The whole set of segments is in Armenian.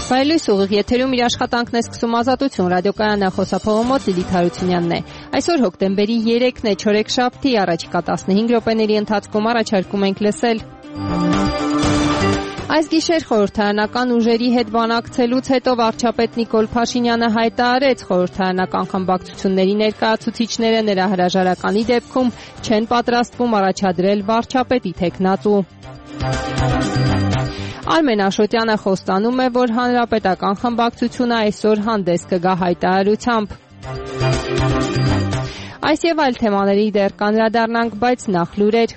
Վայելույս ուղիղ եթերում իր աշխատանքն է սկսում Ազատություն ռադիոկայանը, խոսափողը մոտ Լիլիթ Հարությունյանն է։ Այսօր հոկտեմբերի 3-ն է, չորեքշաբթի, առաջիկա 15 րոպեների ընթացքում առաջարկում ենք լսել. Այս գիշեր խորհրդարանական ուժերի հետ բանակցելուց հետո վարչապետ Նիկոլ Փաշինյանը հայտարարեց, խորհրդարանական խմբակցությունների ներկայացուցիչները նրա հրաժարականի դեպքում չեն պատրաստվում առաջադրել վարչապետի թեկնածու։ Արմեն Աշոտյանը խոստանում է, որ հանրապետական խմբակցությունը այսօր հանդես կգա հայտարարությամբ։ Այս եւ այլ թեմաների դեռ կանրադառնանք, բայց նախ լուրեր։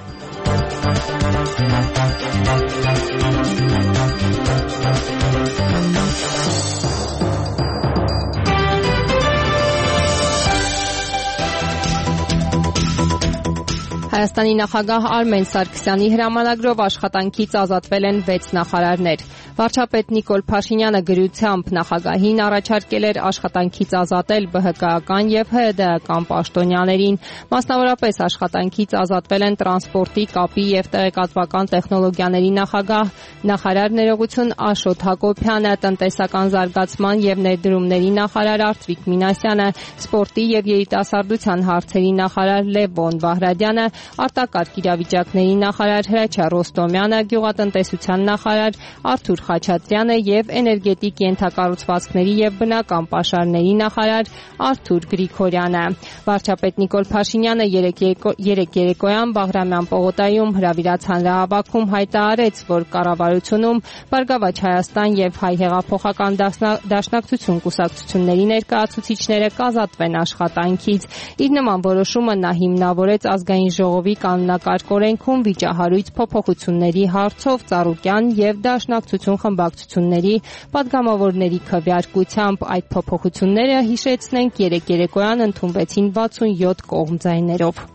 Հայաստանի նախագահ Արմեն Սարգսյանի հրամանագրով աշխատանքից ազատվել են 6 նախարարներ։ Վարչապետ Նիկոլ Փաշինյանը գրությամբ նախագահին առաջարկել էր աշխատանքից ազատել ԲՀԿ-ական եւ ՀՀԴ-ական պաշտոնյաներին։ Մասնավորապես աշխատանքից ազատվել են տրանսպորտի, կապի եւ տեղեկատվական տեխնոլոգիաների նախարար ներողություն Աշոտ Հակոբյանը, տնտեսական զարգացման եւ ներդրումների նախարար Արծվիկ Մինասյանը, սպորտի եւ երիտասարդության հարցերի նախարար Լևոն Վահրադյանը, արտակարգ իրավիճակների նախարար Հրաչյա Ռոստոմյանը, գյուղատնտեսության նախարար Արթուր Խաչատրյանը եւ էներգետիկ ենթակառուցվածքների եւ բնական պաշարների նախարար Արթուր Գրիգորյանը։ Վարչապետ Նիկոլ Փաշինյանը երեկ երեկոյան Բաղրամյան պողոտայում հրավիրած հանրահավաքում հայտարարեց, որ կառավարությունում Բարգավաճ Հայաստան եւ Հայ հեղափոխական դաշնակցություն կուսակցությունների ներկայացուցիչները կազատվեն աշխատանքից։ Իր նման որոշումը նա հիմնավորեց ազգային ժողովի կանոնակարգ օրենքում վիճահարույց փոփոխությունների հարցով Ծառուկյան եւ Դաշնակցություն խմբակցությունների պատգամավորների քվեարկությամբ։ Այդ փոփոխությունները, հիշեցնենք, երեկ երեկոյան ընդունվեցին 67 կողմ ձայներով։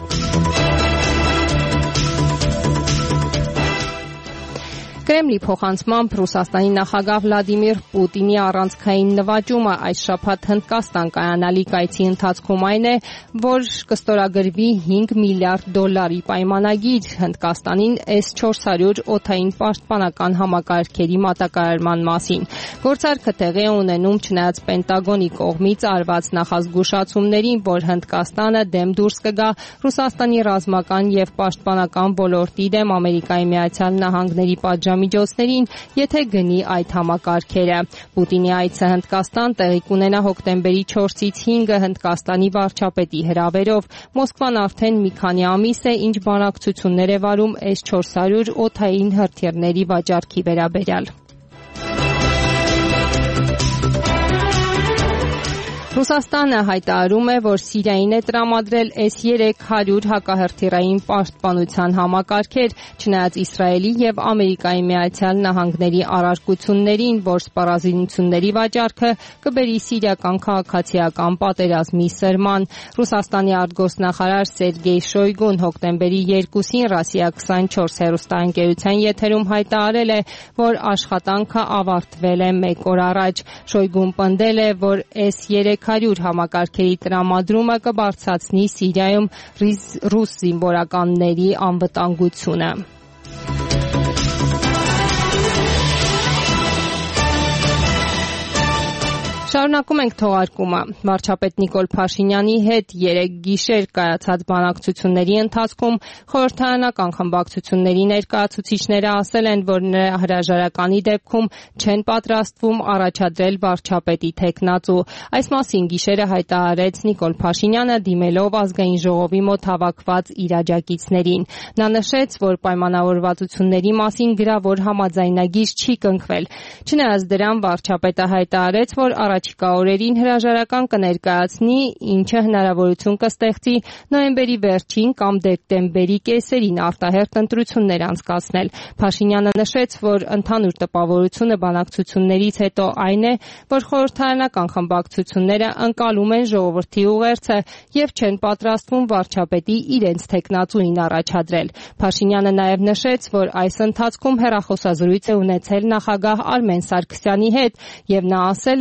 Կրեմլի փոխանցմամբ Ռուսաստանի նախագահ Վլադիմիր Պուտինի առանցքային նվաճումը այս շաբաթ Հնդկաստան կայանալի կայցի ընթացքում այն է, որ կստորագրվի $5 միլիարդ պայմանագիր Հնդկաստանին S-400 օդային պաշտպանական համակարգերի մատակարարման մասին։ Գործարքը տեղի է ունենում չնայած Պենտագոնի կողմից արված նախազգուշացումներին, որ Հնդկաստանը դեմ դուրս կգա Ռուսաստանի ռազմական եւ պաշտպանական ոլորտի դեմ Ամերիկայի Միացյալ Նահանգների միջոցներին, եթե գնի այդ համակարգերը։ Պուտինի այցը Հնդկաստան տեղի կունենա հոկտեմբերի 4-ից 5-ը Հնդկաստանի վարչապետի հրավերով։ Մոսկվան արդեն մի քանի ամիս է, ինչ բանակցություններ է վարում S-400 օդային հրթիռների վաճառքի վերաբերյալ։ Ռուսաստանը հայտարարում է, որ Սիրիային է տրամադրել S-300 հակահրթիռային պաշտպանության համակարգեր, չնայած Իսրայելի եւ Ամերիկայի Միացյալ Նահանգների առարկություններին, որ սպառազինությունների վաճառքը կբերի սիրիական քաղաքացիական պատերազմի սրման։ Ռուսաստանի արտգործնախարար Սերգեյ Շոյգուն հոկտեմբերի 2-ին Ռասիա 24 հեռուստաընկերության եթերում հայտարարել է, որ աշխատանքը ավարտվել է 1 օր առաջ։ Շոյգուն պնդել է, որ S-300 համակարգերի տրամադրումը կբարձրացնի Սիրիայում ռուս զինվորականների անվտանգությունը։ Շարունակում ենք թողարկումը։ Վարչապետ Նիկոլ Փաշինյանի հետ երեկ գիշեր կայացած բանակցությունների ընթացքում խորհրդարանական խմբակցությունների ներկայացուցիչները ասել են, որ նրա հրաժարականի դեպքում չեն պատրաստվում առաջադրել վարչապետի թեկնածու։ Այս մասին գիշերը հայտարարեց Նիկոլ Փաշինյանը, դիմելով ազգային ժողովի մոտ հավաքված իր աջակիցներին։ Նա նշեց, որ պայմանավորվածությունների մասին գրավոր համաձայնագիր չի կնքվել։ Չնայած դրան վարչապետը հայտարարեց, որ առաջիկա օրերին հրաժարական կներկայացնի, ինչը հնարավորություն կստեղծի նոյեմբերի վերջին կամ դեկտեմբերի կեսերին արտահերթ ընտրություններ անցկացնել։ Փաշինյանը նշեց, որ ընդհանուր տպավորությունը բանակցություններից հետո այն է, որ խորհրդարանական խմբակցությունները ընկալում են ժողովրդի ուղերձը եւ չեն պատրաստվում վարչապետի իրենց թեկնածուին առաջադրել։ Փաշինյանը նաեւ նշեց, որ այս ընթացքում հեռախոսազրույց է ունեցել նախագահ Արմեն Սարգսյանի հետ եւ նա ասել է, որ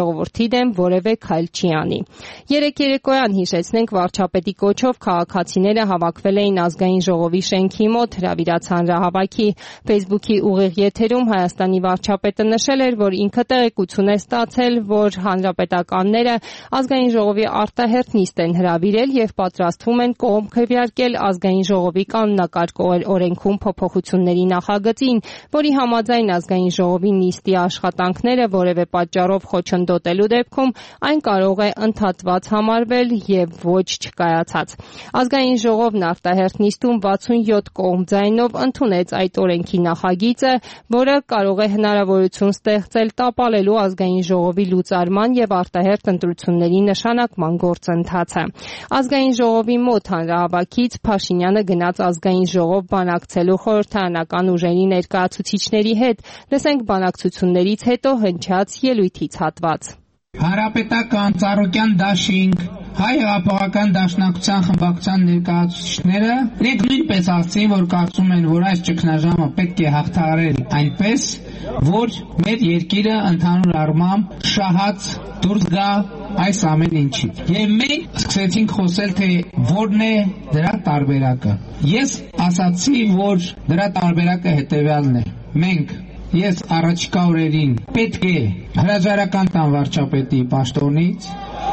ժողովրդի դեմ որևէ քայլ չի անի։ Երեկ երեկոյան հիշեցնենք վարչապետի կոչով քաղաքացիները հավաքվել էին ազգային ժողովի շենքի մոտ հրավիրած հանրահավաքի։ Facebook-ի ուղիղ եթերում Հայաստանի վարչապետը նշել էր, որ ինքը տեղեկություն է ստացել, որ հանրապետականները ազգային ժողովի արտահերթ նիստ են հրավիրել եւ պատրաստվում են կողմ քվեարկել ազգային ժողովի կանոնակարգ օրենքում փոփոխությունների նախագծին, որի համաձայն ազգային ժողովի նիստի աշխատանքները որևէ պատճառով խոչընդոտելու դեպքում այն կարող է ընդհատված համարվել եւ ոչ չկայացած։ Ազգային ժողովն արտահերթ նիստում 67 կողմ ձայնով ընդունեց այդ օրենքի նախագիծը, որը կարող է հնարավորություն ստեղծել տապալելու ազգային ժողովի լուծարման եւ արտահերթ ընտրությունների նշանակման գործընթացը։ Ազգային ժողովի մոտ հանրահավաքից Փաշինյանը գնաց ազգային ժողով բանակցելու խորհրդարանական ուժերի ներկայացուցիչների հետ։ Լսենք բանակցություններից հետո հնչած ելույթից հատված։ Հանրապետական Ծառուկյան դաշինք Հայ հեղափոխական դաշնակցության խմբակցության ներկայացուցիչները իրենք նույնպես ասացին, որ կարծում են, որ այս ճգնաժամը պետք է հաղթահարել այնպես, որ մեր երկիրը ընդհանուր առմամբ շահած դուրս գա այս ամեն ինչից։ Եվ մենք սկսեցինք խոսել, թե որն է դրա տարբերակը։ Ես ասացի, որ դրա տարբերակը հետևյալն է։ Ես առաջիկա օրերին պետք է հրաժարական տամ վարչապետի պաշտոնից։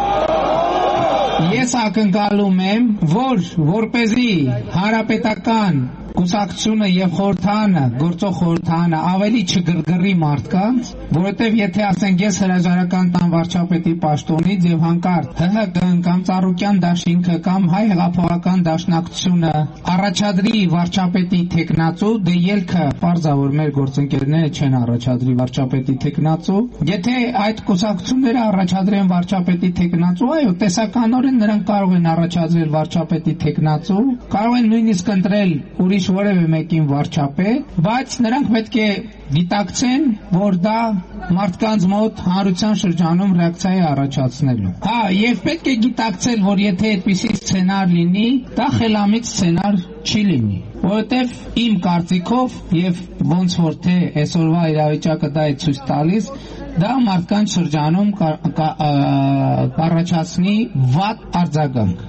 Ես ակնկալում եմ, որ որպեսզի հանրապետական կուսակցությունը եւ խորհրդարանը, գործող խորհրդարանը ավելի չգրգռի մարդկանց, որովհետեւ եթե ասենք ես հրաժարական տամ վարչապետի պաշտոնից եւ հանկարծ ՀՀԿ-ն կամ Ծառուկյան դաշինքը կամ Հայ հեղափոխական դաշնակցությունը առաջադրի վարչապետի թեկնածու, դե ելքը պարզ է, որ մեր գործընկերները չեն առաջադրի վարչապետի թեկնածու։ Եթե այդ կուսակցությունները առաջադրեն վարչապետի թեկնածու, այո, տեսականորեն նրանք կարող են առաջադրել վարչապետի թեկնածու, կարող են նույնիսկ ընտրել ուրիշ որևէ մեկին վարչապետ, բայց նրանք պետք է գիտակցեն, որ դա մարդկանց մոտ հանրության շրջանում ռեակցիա է առաջացնելու։ Եվ պետք է գիտակցել, որ եթե այդպիսի սցենար լինի, դա խելամիտ սցենար չի լինի, որովհետև իմ կարծիքով եւ ոնց որ թե այսօրվա իրավիճակը դա է ցույց տալիս, դա մարդկանց շրջանում կառաջացնի վատ արձագանք։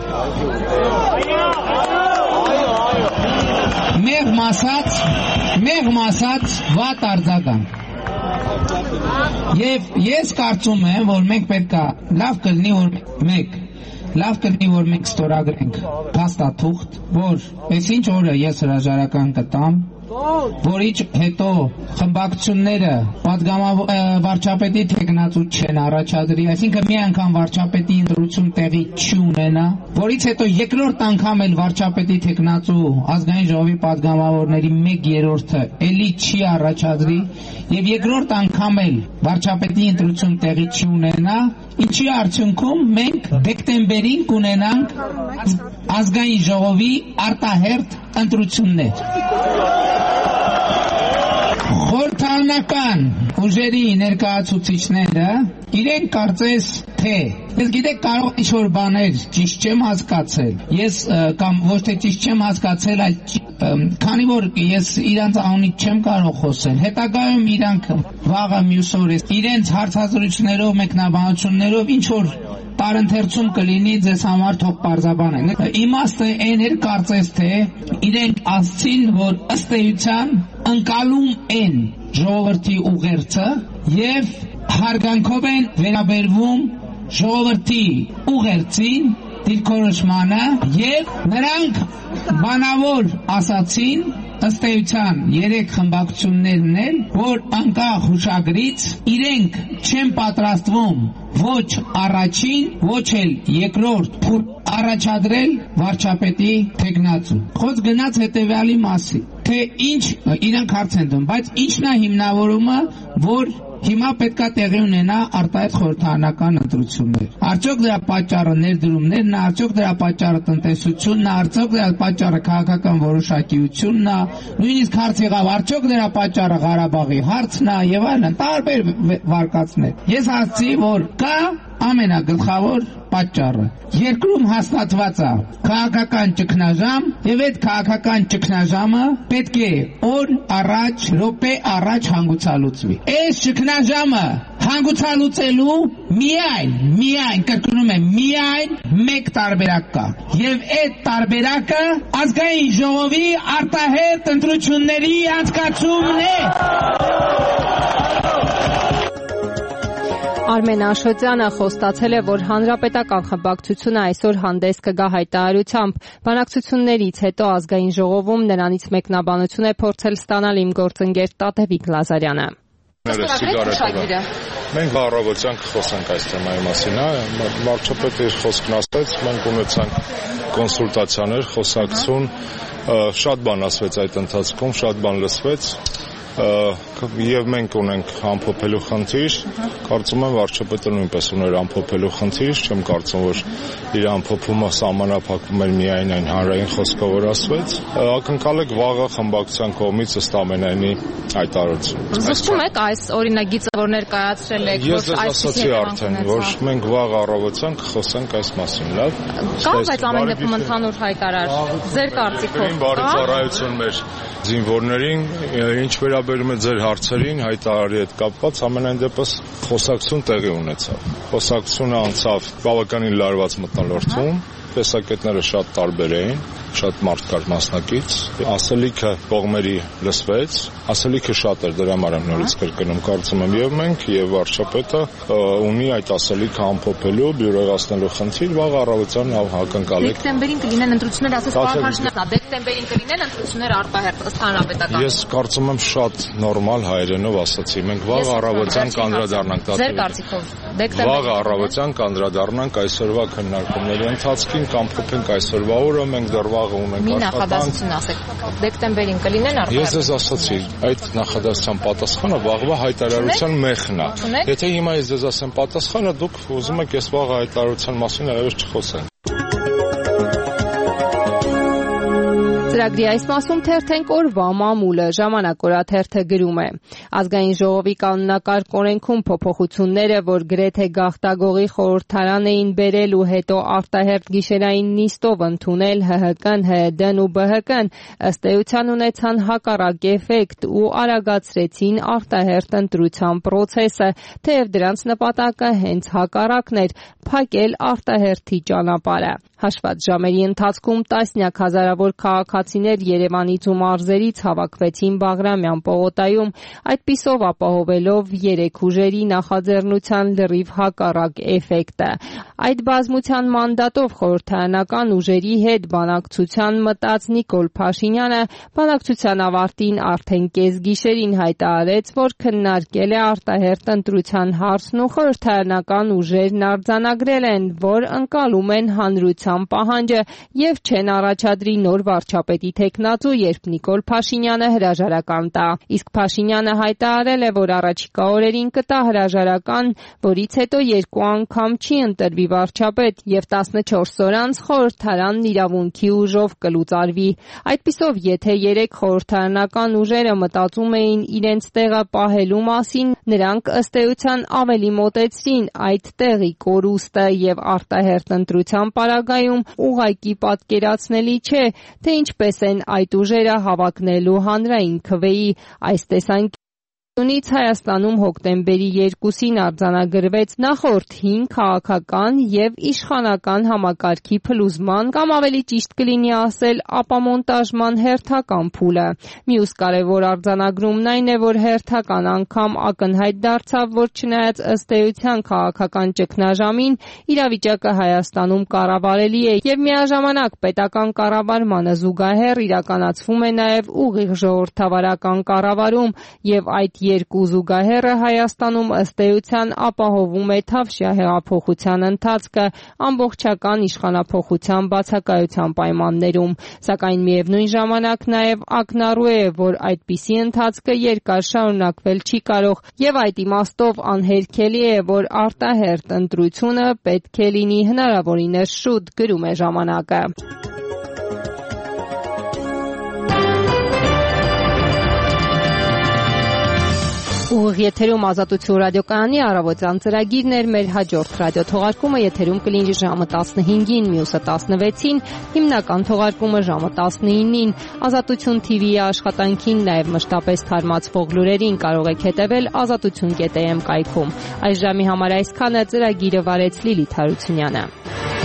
Մեղմ ասած վատ արձագանք։ Եվ ես կարծում եմ, որ մենք պետք է լավ կլինի, որ մենք ստորագրենք փաստաթուղթ, որ այսինչ օրը ես հրաժարական կտամ, որից հետո խմբակցությունները վարչապետի թեկնածու չեն առաջադրի, այսինքն մի անգամ վարչապետի ընտրություն տեղի չի ունենա, որից հետո երկրորդ անգամ էլ վարչապետի թեկնածու ազգային ժողովի падգամավորների 1/3-ը էլի չի առաջադրի եւ երկրորդ անգամ էլ վարչապետի ընտրություն տեղի չի ունենա, ինչի արդյունքում մենք դեկտեմբերին կունենանք ազգային ժողովի արտահերթ ընտրություններ։ Խորհրդարանական ուժերի ներկայացուցիչները իրենք կարծես թե ես գիտեք կարող ինչ-որ բաներ ճիշտ չեմ հասկացել, ես կամ ոչ թե ճիշտ չեմ հասկացել, այլ քանի որ ես իրանց անունից չեմ կարող խոսել, հետագայում իրանք վաղը մյուս օրը իրենց հարցազրույցներով, մեկնաբանություններով ինչ-որ տարընթերցում կլինի ձեզ համար թող պարզաբանեն։ Իմաստը այն էր կարծես թե իրենք ասցին, որ ըստ էության ընկալում են ժողովրդի ուղերձը եւ հարգանքով են վերաբերվում ժողովրդի ուղերձին, դիրքորոշմանը եւ նրանք բանավոր ասացին ըստ էության 3 խմբակցություններն են, որ անկախ հուշագրից իրենք չեն պատրաստվում ոչ առաջին, ոչ էլ երկրորդ փուլ առաջադրել վարչապետի թեկնածու։ Խոսք գնաց հետևյալի մասին, թե ինչ իրանք հարց են տվում, բայց ինչն է հիմնավորումը, որ հիմա պետք է տեղի ունենա արտահայտ խորհրդարանական ընտրություններ։ Արդյոք դրա պատճառը ներդրումներն է, արդյոք դրա պատճառը տնտեսությունն է, արդյոք դրա պատճառը քաղաքական որոշակիությունն է, նույնիսկ հարց եղավ, արդյոք դրա պատճառը Ղարաբաղի հարցն է եւ այլն, տարբեր վարկածներ։ Ես ասացի, որ կա ամենագլխավոր պատճառը։ Երկրում հաստատված է քաղաքական ճգնաժամ, եւ այդ քաղաքական ճգնաժամը պետք է օր առաջ, րոպե առաջ հանգուցալուծվի։ Այս ճգնաժամը հանգուցալուծելու միայն կրկնում եմ, միայն մեկ տարբերակ կա։ Եվ այդ տարբերակը ազգային ժողովի արտահերթ ընտրությունների անցկացումն է։ Արմեն Աշոտյանը խոստացել է, որ հանրապետական խմբակցությունը այսօր հանդես կգա հայտարարությամբ։ Բանակցություններից հետո ազգային ժողովում նրանից մեկնաբանություն է փորձել ստանալ իմ գործընկեր Տատևիկ Լազարյանը։ Մենք առավոտյան կխոսենք այս թեմայի մասին, վարչապետը իր խոսքն ասաց, մենք ունեցանք կոնսուլտացիաներ, խոսակցություն, շատ բան ասվեց այդ ընթացքում, շատ բան լսվեց, եւ մենք ունենք ամփոփելու խնդիր, կարծում եմ վարչապետը նույնպես ուներ ամփոփելու խնդիր, չեմ կարծում, որ իր ամփոփումը սահմանափակվում էր միայն այն հանրային խոսքով, որ ասվեց, ակնկալեք վաղը խմբակցության կողմից ըստ ամենայնի հայտարարություն։ Զսպում եք այս օրինագիծը, որ ներկայացրել եք, որ այսպիսի արդեն, որ մենք վաղ առավոտյան կխոսենք այս մասին, լավ։ Կա բայց ամեն դեպքում ընդհանուր հայտարար, ձեր կարծիքով բարի ծառայություն մեր զինվորներին, ինչ վերաբերում է ձեր հարցերին, հայտարարի հետ կապված, ամենայն դեպս խոսակցություն տեղի ունեցավ։ Խոսակցությունը անցավ բավականին լարված մթնոլորտում, տեսակետները շատ տարբեր էին, շատ մարդկար մասնակից, ասելիքը կողմերի լսվեց, ասելիքը շատ էր, դրա համար եմ նորից կրկնում, կարծում եմ եւ մենք եւ վարչապետը ունի այդ ասելիքը ամփոփելու, բյուրեղացնելու խնդիր, վաղ առավոտյան ակնկալեք։ Դեկտեմբերին կլինեն ընտրություններ, ասես պարփաշնա, դեկտեմբերին կլինեն ընտրություններ արտահերթ ըստ հանրապետական։ Ես կարծում եմ շատ նորմալ հայերենով ասացի, մենք վաղ առավոտյան կանդրադառնանք Ձեր կարծիքով վաղ առավոտյան կանդրադառնանք այսօրվա քննարկումների ընթացքին կամ փոփենք այսօրվա օրը, մենք դեռ վաղը ունենք աշխատանք։ Մի նախադասություն ասեք, դեկտեմբերին կլինեն արտահերթ։ Ես ձեզ ասացի, այդ նախադասության պատասխանը վաղվա հայտարարության մեխն է։ Եթե հիմա ես ձեզ ասեմ պատասխանը, դուք ուզում եք ես վաղ հայտարարության մասին այլևս չխոսենք։ Ծրագրի այս մասում թերթենք օրվա մամուլը, Ժամանակ օրաթերթը գրում է. Ազգային ժողովի կանոնակարգ օրենքում փոփոխությունները, որ գրեթե գաղթագողի խորհրդարան էին բերել ու հետո արտահերթ գիշերային նիստով ընդունել ՀՀԿ-ն, ՀՀԴ-ն ու ԲՀԿ-ն, ըստ էության ունեցան հակառակ էֆեկտ ու արագացրեցին արտահերթ ընտրության process-ը, թեև դրանց նպատակը հենց հակառակն էր՝ փակել արտահերթի ճանապարհը։ Հաշված ժամերի ընթացքում տասնյակ հազարավոր քաղաքացիներ Երևանից ու մարզերից հավաքվեցին Բաղրամյան պողոտայում, այդպիսով ապահովելով երեք ուժերի նախաձեռնության լրիվ հակառակ էֆեկտը։ Այդ բազմության մանդատով խորհրդարանական ուժերի հետ բանակցության մտած Նիկոլ Փաշինյանը բանակցության ավարտին արդեն կեսգիշերին հայտարարեց, որ քննարկել է արտահերթ ընտրության հարցն ու խորհրդարանական ուժերն արձանագրել են, որ ընկալում են հանրության պահանջը եւ չեն առաջադրի նոր վարչապետի թեկնածու, երբ Նիկոլ Փաշինյանը հրաժարական տա։ Իսկ Փաշինյանը հայտարարել է, որ առաջիկա օրերին կտա հրաժարական, որից հետո երկու անգամ չի ընտրվի վարչապետ եւ 14 օր անց խորհրդարանն իրավունքի ուժով կլուծարվի։ Այդպիսով, եթե երեք խորհրդարանական ուժերը մտածում էին իրենց տեղը պահելու մասին, նրանք ըստ էության ավելի մոտեցրին այդ տեղի կորուստը եւ արտահերթ ընտրության պարագայում ուղղակի պատկերացնելի չէ, թե ինչպես են այդ ուժերը հավակնելու հանրային քվեի այս տեսանկյունից Հայաստանում հոկտեմբերի 2-ին արձանագրվեց նախորդ 5 քաղաքական եւ իշխանական համակարգի փլուզման կամ ավելի ճիշտ կլինի ասել ապամոնտաժման հերթական փուլը։ Մյուս կարևոր արձանագրումն այն է, որ հերթական անգամ ակնհայտ դարձավ, որ չնայած ըստ էության քաղաքական ճգնաժամին, իրավիճակը Հայաստանում կառավարելի է եւ միաժամանակ պետական կառավարմանը զուգահեռ իրականացվում է նաեւ ուղիղ ժողովրդավարական կառավարում եւ այդ երկու զուգահեռը Հայաստանում ըստ էության ապահովում է Թավշյա հեղափոխության ընթացքը ամբողջական իշխանափոխության բացակայության պայմաններում, սակայն միևնույն ժամանակ նաև ակնառու է, որ այդպիսի ընթացքը երկար շարունակվել չի կարող եւ այդ իմաստով անհերքելի է, որ արտահերթ ընտրությունը պետք է լինի հնարավորինս շուտ, գրում է ժամանակը։ Ուղիղ եթերում Ազատություն ռադիոկայանի առավոտյան ծրագիրն էր, մեր հաջորդ ռադիոթողարկումը եթերում կլինի ժամը 15-ին, մյուսը 16-ին, հիմնական թողարկումը ժամը 19-ին։ Ազատություն TV-ի աշխատանքին, նաև մշտապես թարմացվող լուրերին կարող եք հետևել azatutun.am կայքում։ Այս ժամի համար այսքանը, ծրագիրը վարեց Լիլիթ Հարությունյանը։